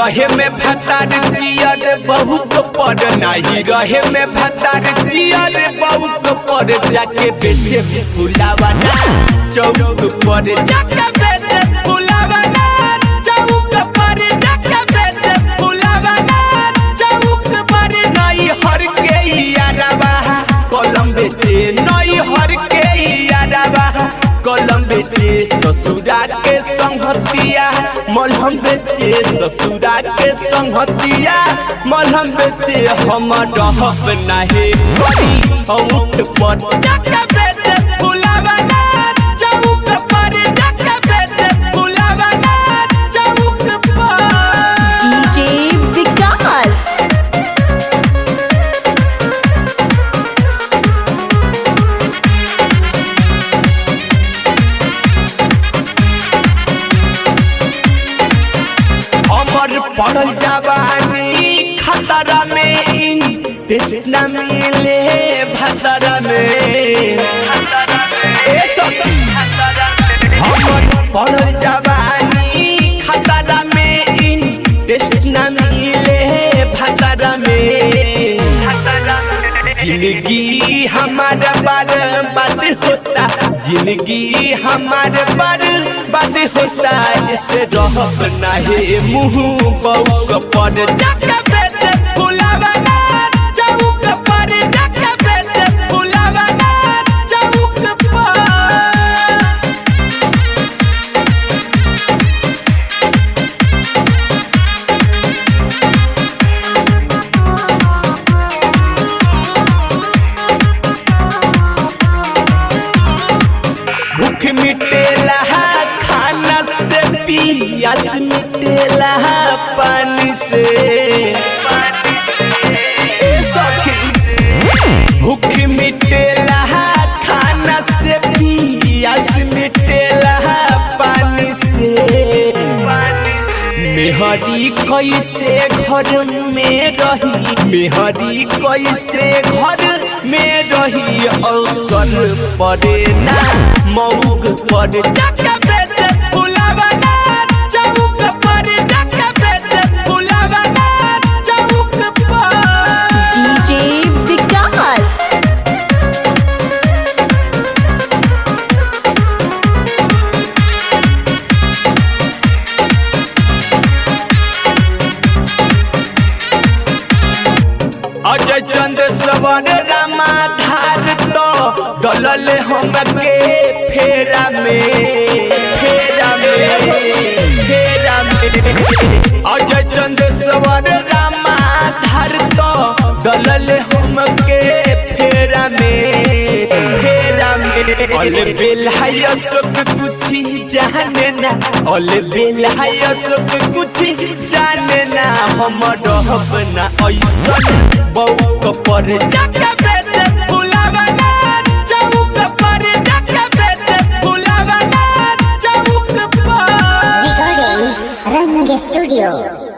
रहे में भतार जियर बहुत पर नहीं रहे में भतार जियर बहुत पर जाके बेचे फुलावा ना चौक पर जाके बेचे फुलावा ना चौक पर जाके बेचे फुलावा ना चौक पर नहीं हर के यारवा कलम बेचे नहीं हर के यारवा कलम बेचे ससुरा के संगतिया मलहम बेचे ससुरा के संगतिया मलहम बेचे हम रहब नहीं करी औंठ पर जाके बेचे फुलावा ना चौक पर जाके बेचे फुलावा ना चौक पर डीजे विकास। पढ़ल जवानी खतरा में इंटरेस्ट न मिले भतरा में हमर पढ़ल जवानी खतरा में इंटरेस्ट न मिले भतरा में जिंदगी हमारा बर्बाद होता जिंदगी हमारे बर्बाद होता इसे रहब नहीं मुँह बउक पर जाके बेचे फुलावा ना चौक पर जाके बेचे फुलावा ना चौक पर भूख मिटेला खाना से पियास मिटेला पानी से सखी भूख मिटेला खाना से पियास मिटेला पानी से मेहरी कैसे घर में रही मेहरी कैसे घर में रही अवसर पड़े ना मौक पर जाके बेचे फुलावा ना चौक पर जाके बेचे फुलावा ना चौक पर डीजे विकास। अजय चंद्र सवर रामाधार तो डलल हम के फेरा में अजय चंद्र सवर रामाधार तो डलल हम के फेरा में अल बेलहाय सब कुछ जाने ना अल बेलहाय सब कुछ जाने ना हम रहब ना ऐसन बउक पर जाके बेचे फुलावा ना चौक पर जाके बेचे फुलावा ना चौक पर Recording Rang Studio.